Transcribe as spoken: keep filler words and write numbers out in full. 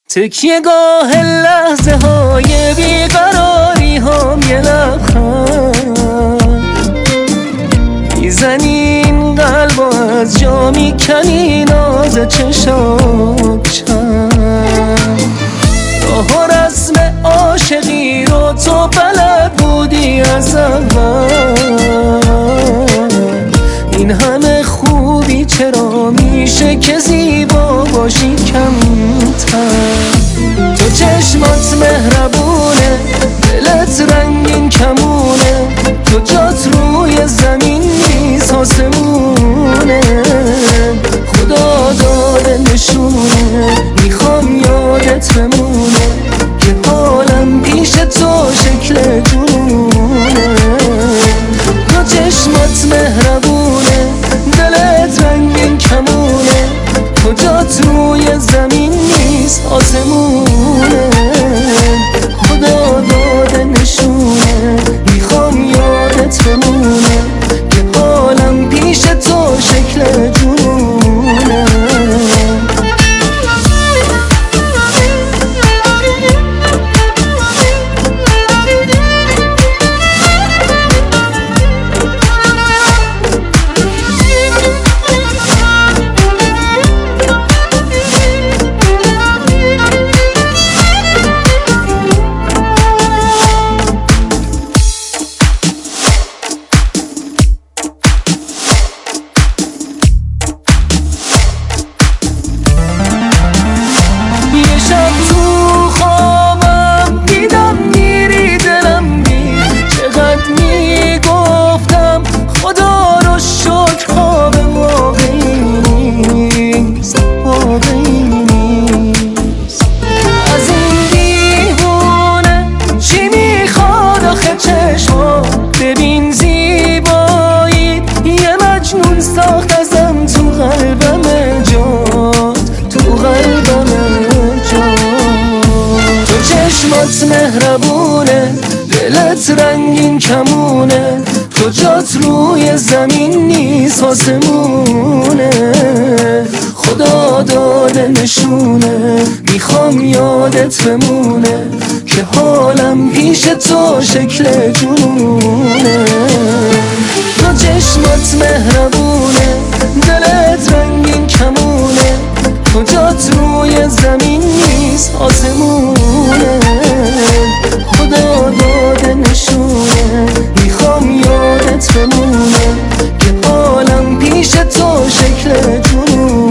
تکیهگاه لحظه های بیقراری هم یه لبخند میزنی این قلب و از جا میکنی ناز چشات چند راه و رسم عاشقی رو تو بلد بودی از اول این همه خوبی چرا میشه که زیبا باشی کمتر تو چشمات مهربونه دلت رنگین کمونه تو جات روی زمین نیست آسمونه خدا داده نشونه میخوام یادت بمونه که حالم پیش تو شکل جنونه تو چشمات مهربونه دلت رنگین کمونه تو جات روی زمین نیست آسمونه خدا داده نشونه میخوام یادت بمونه که حالم پیش تو شکل جنونه ببین زیبایی یه مجنون ساخت ازم تو قلبم جات تو قلبم جات تو چشمات مهربونه دلت رنگین کمونه تو جات روی زمین نیست آسمونه خدا داده نشونه میخوام یادت بمونه که حالم پیش تو شکل جنونه تو چشمات مهربونه دلت رنگین کمونه تو جات روی زمین نیست آسمونه خدا داده نشونه میخوام یادت بمونه که حالم پیش تو شکل جنونه